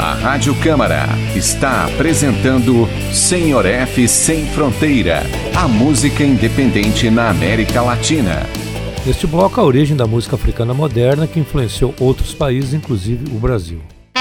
A Rádio Câmara está apresentando Senhor F Sem Fronteira, a música independente na América Latina. Neste bloco, a origem da música africana moderna que influenciou outros países, inclusive o Brasil.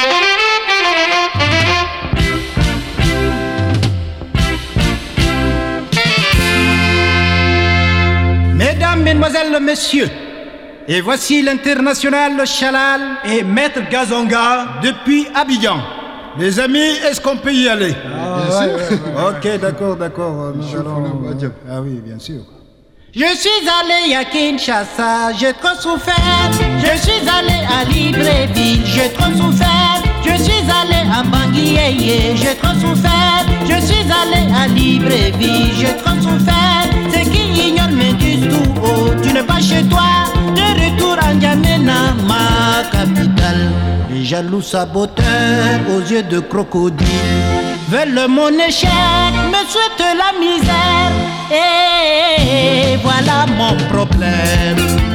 Mesdames, Mesdemoiselles, Messieurs, et voici l'international Chalal et Maître Gazonga depuis Abidjan. Les amis, est-ce qu'on peut y aller? Bien sûr. Ok, d'accord. Ah oui, bien sûr. Je suis allé à Kinshasa, j'ai trop souffert. Je suis allé à Libreville, j'ai trop souffert. Je suis allé à Bangui, j'ai trop souffert. Je suis allé à Libreville, j'ai trop souffert. C'est qui ignore mes disent tout haut, tu n'es pas chez toi. De retour à N'Djamena, ma capitale. Les jaloux saboteurs aux yeux de crocodile veulent mon échec, me souhaitent la misère. Et voilà mon problème.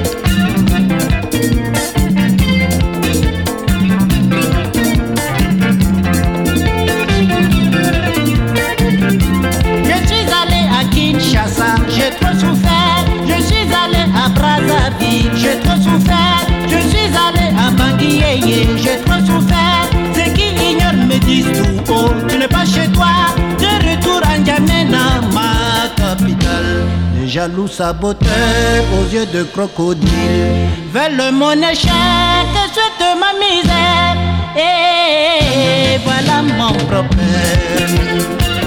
Je suis allé à Kinshasa, j'ai trop souffert. Je suis allé à Brazzaville, j'ai trop souffert. Je suis allé à Bangui, j'ai trop souffert. C'est qui ignore me disent tout haut, tu n'es pas chez toi. De retour à N'Djamena, ma capitale. Les jaloux saboteurs aux yeux de crocodile veulent mon échec et souhaitent ma misère. Et voilà mon problème.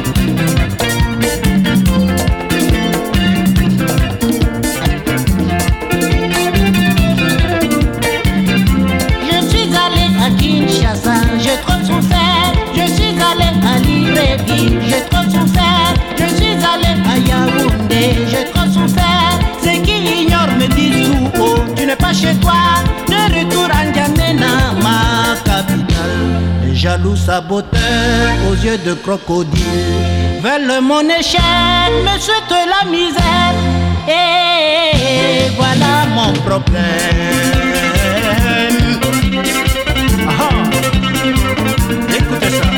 J'ai trop souffert, je suis allé à Libreville, j'ai trop souffert, je suis allé à Yaoundé, j'ai trop souffert. C'est qui ignore me disent tout haut, tu n'es pas chez toi. De retour à N'Djamena, ma capitale. Les jaloux saboteurs aux yeux de crocodile veulent mon échec, me souhaitent la misère. Et voilà mon problème. Écoutez ça.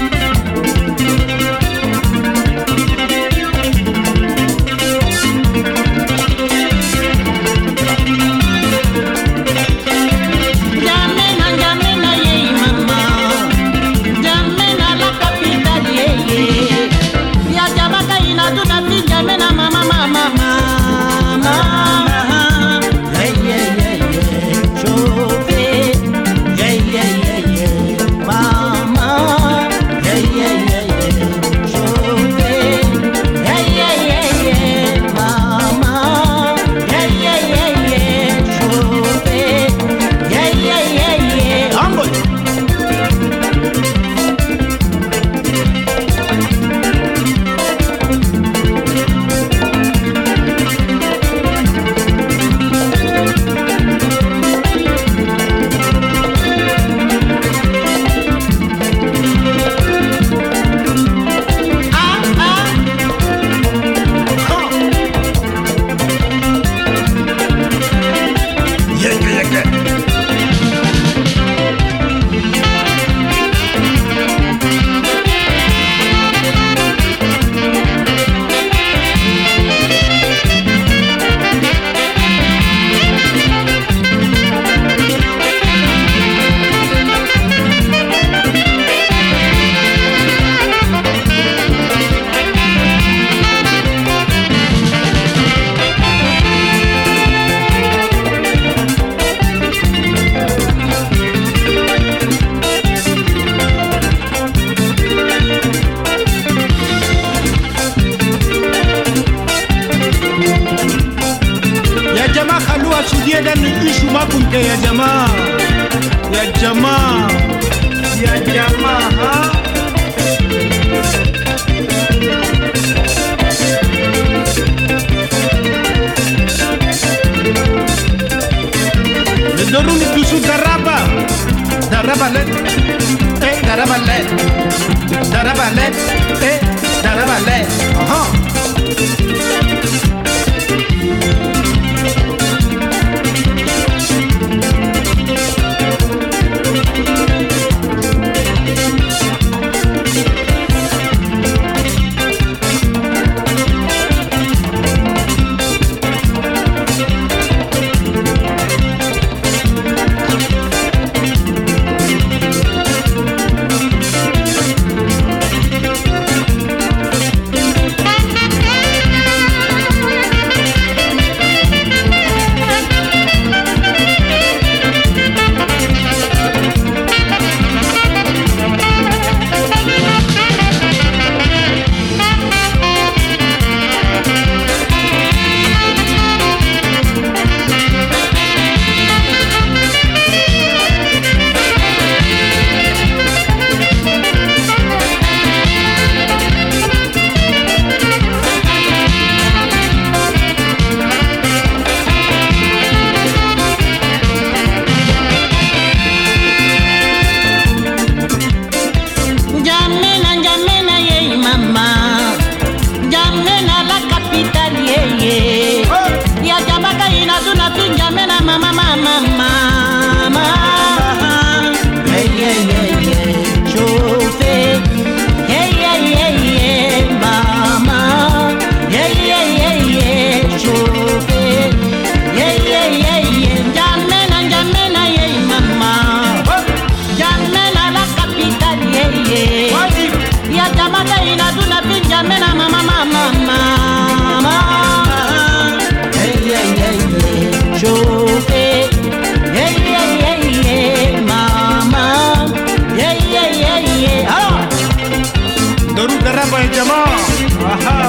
N'Djamena, yé mama. N'Djamena la capitale, yé. Ya Jamaka ina tuna fi N'Djamena mama. Chauffé. jamaa. Aha.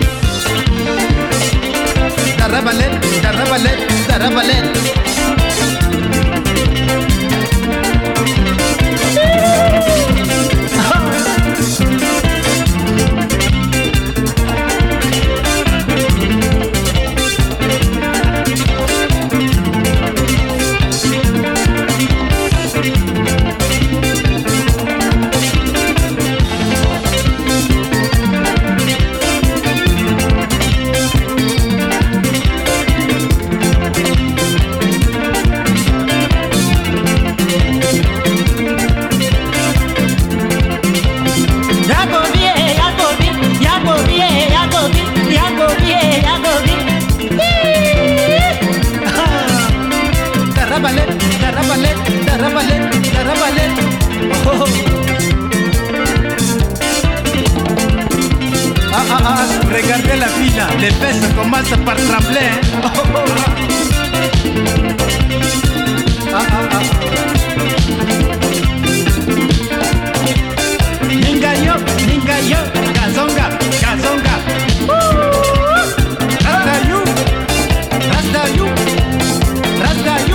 Darabalet, darabalet, darabalet. Regardez la fille là, les fesses commencent par trembler. Ningayo, ningayo, gazonga, gazonga. Rastayu, rastayu, rastayu.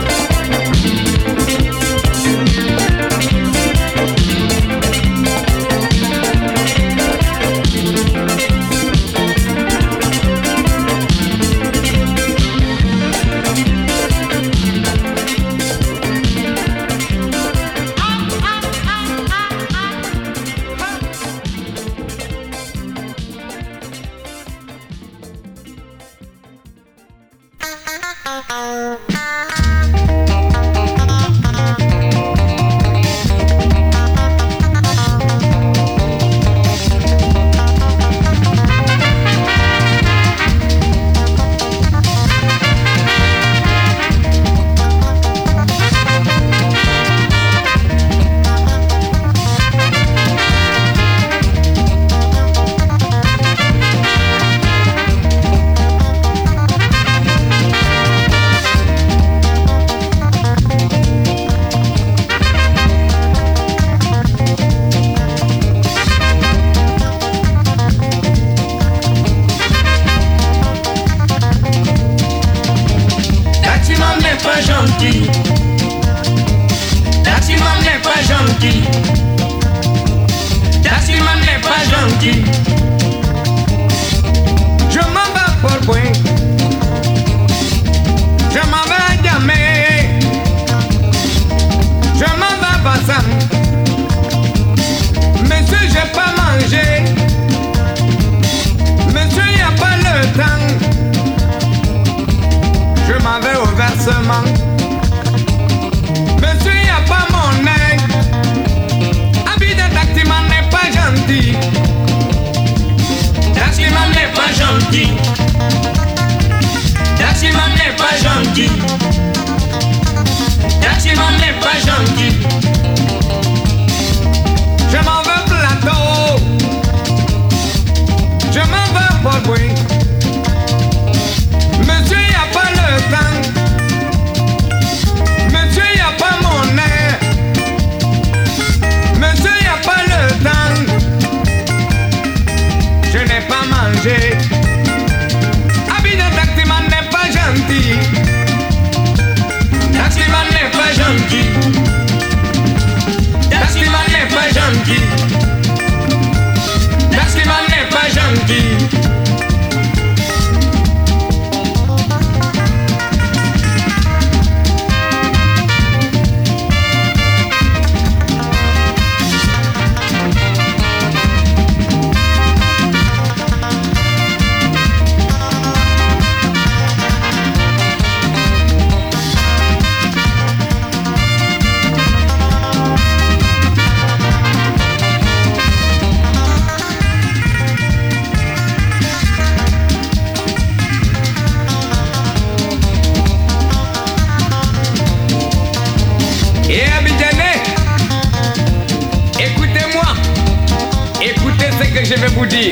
je vais vous dire.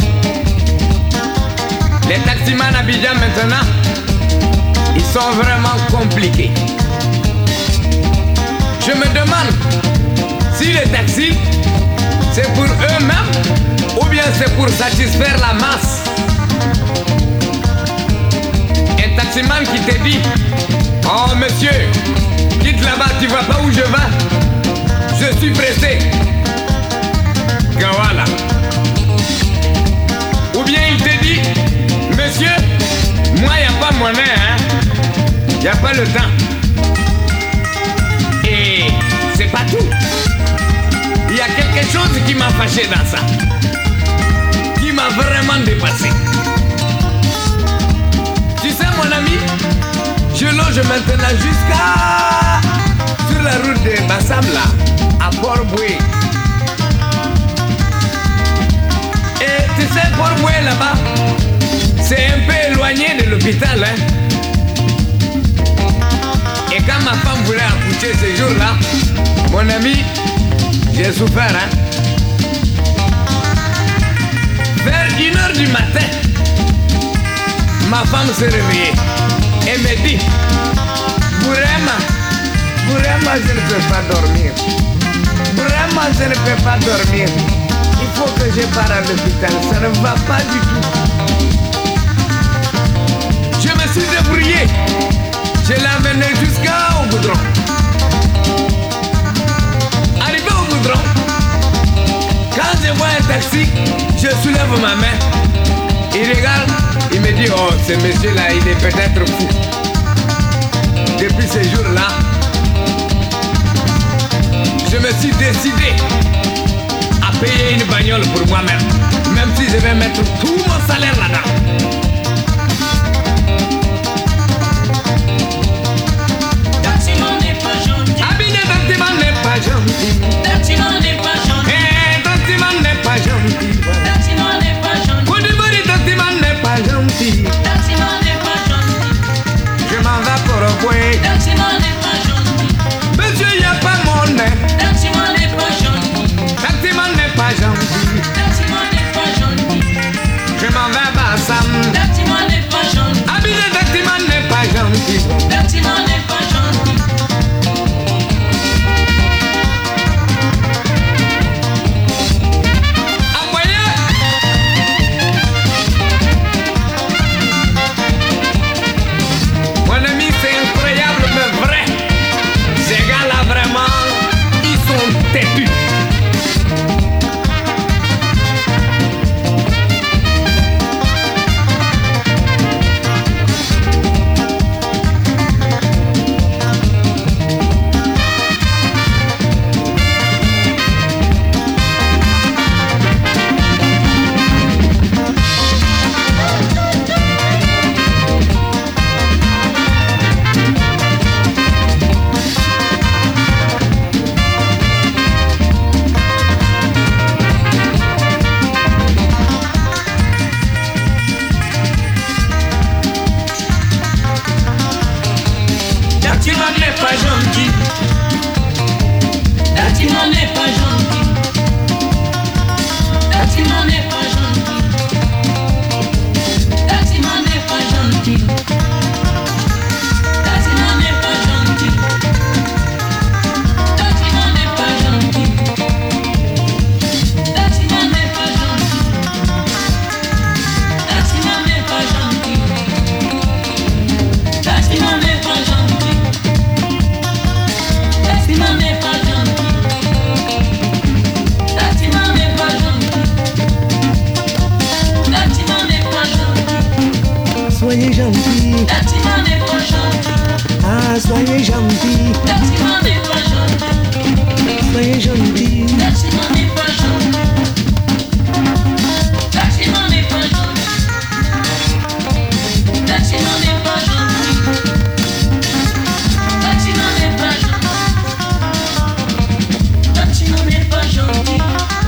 Les taximans à Abidjan maintenant, ils sont vraiment compliqués. Je me demande si les taxis, c'est pour eux-mêmes Ou bien c'est pour satisfaire la masse. Un taximan qui te dit: oh monsieur, quitte là-bas, tu vois pas où je vais? Je suis pressé. Voilà. Ou bien il te dit: monsieur, moi y a pas monnaie, hein. Y a pas le temps. Et c'est pas tout. Il y a quelque chose qui m'a fâché dans ça, qui m'a vraiment dépassé. Tu sais mon ami, je loge maintenant jusqu'à sur la route de Bassam là, à Port-Boué. Et tu sais Port-Boué là-bas, c'est un peu éloigné de l'hôpital, hein. Et quand ma femme voulait accoucher ce jour-là, mon ami, j'ai souffert, hein. Vers 1h du matin, ma femme s'est réveillée et me dit: vraiment, je ne peux pas dormir. Vraiment, je ne peux pas dormir. Il faut que je parte à l'hôpital, ça ne va pas du tout. Je me suis débrouillé. Je l'ai amené jusqu'au goudron. Arrivé au goudron, quand je vois un taxi, je soulève ma main. Il regarde, il me dit: oh, ce monsieur-là, il est peut-être fou. Depuis ce jour-là, je me suis décidé à payer une bagnole pour moi-même, même si je vais mettre tout mon salaire là-dedans. Taximan n'est pas gentil. Taximan n'est pas gentil. Taximan n'est pas gentil. Taximan n'est pas gentil. Taximan n'est pas gentil. Je m'en vais pour un point. Taximan n'est pas gentil. Monsieur, y a pas mon nez. Taximan n'est pas gentil. Taximan n'est pas gentil. Taximan n'est pas gentil. Je m'en vais à Bassam. Taximan n'est pas gentil. Habillé, taximan n'est pas gentil. Taximan n'est pas gentil. Soyez gentil. Taximan n'est pas gentil. Ah, soyez gentil. Taximan n'est pas gentil. Soyez gentil. Taximan n'est pas gentil. Taximan n'est pas gentil. Taximan n'est pas gentil. Taximan n'est pas gentil. Taximan n'est pas gentil.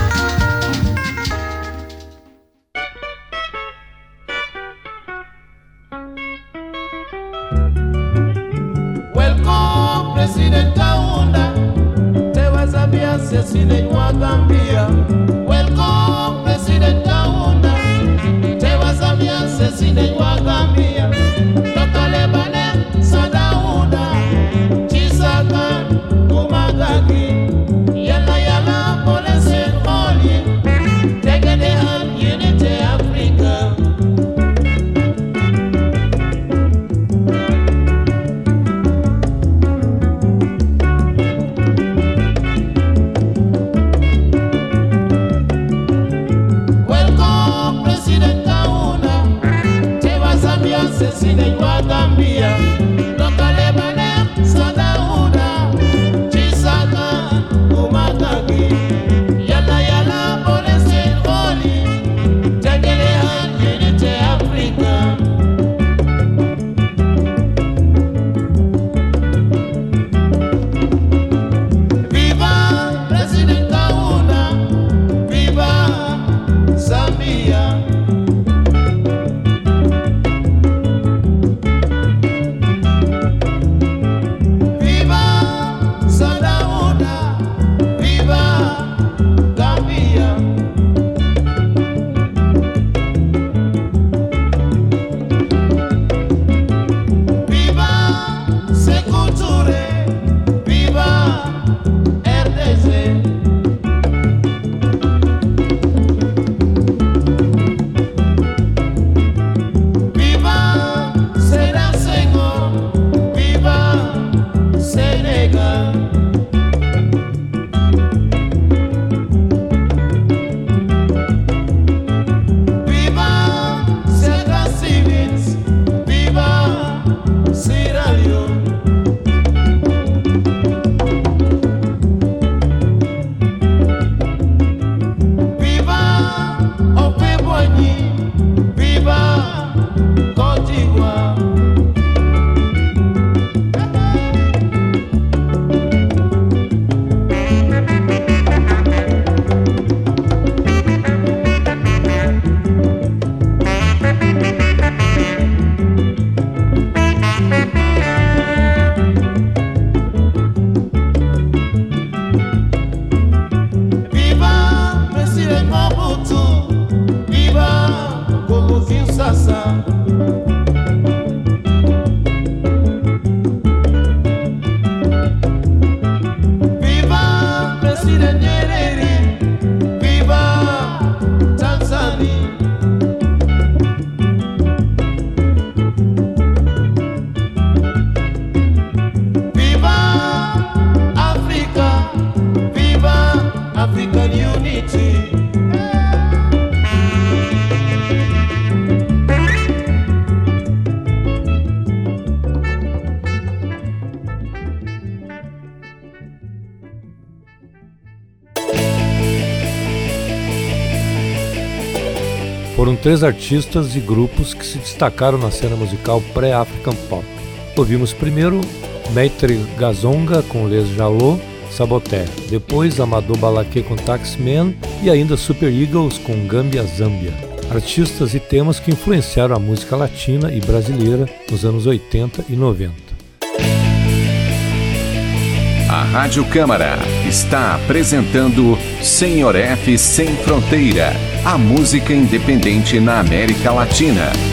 Welcome, President Kaunda. Tewa Zambia, Cecile Gambia. Welcome, President Kaunda. Tewa Zambia, Cecile Gambia. Toka Lebane, Sadaunda. Chisaka, Umagaki. Yala yala, Polese Oli. Tegede Foram 3 artistas e grupos que se destacaram na cena musical pré-African Pop. Ouvimos primeiro Maitre Gazonga com Les Jalot, Saboté, depois Amadou Balaké com Taxman e ainda Super Eagles com Gambia Zambia. Artistas e temas que influenciaram a música latina e brasileira nos anos 80 e 90. A Rádio Câmara está apresentando Senhor F Sem Fronteira, a música independente na América Latina.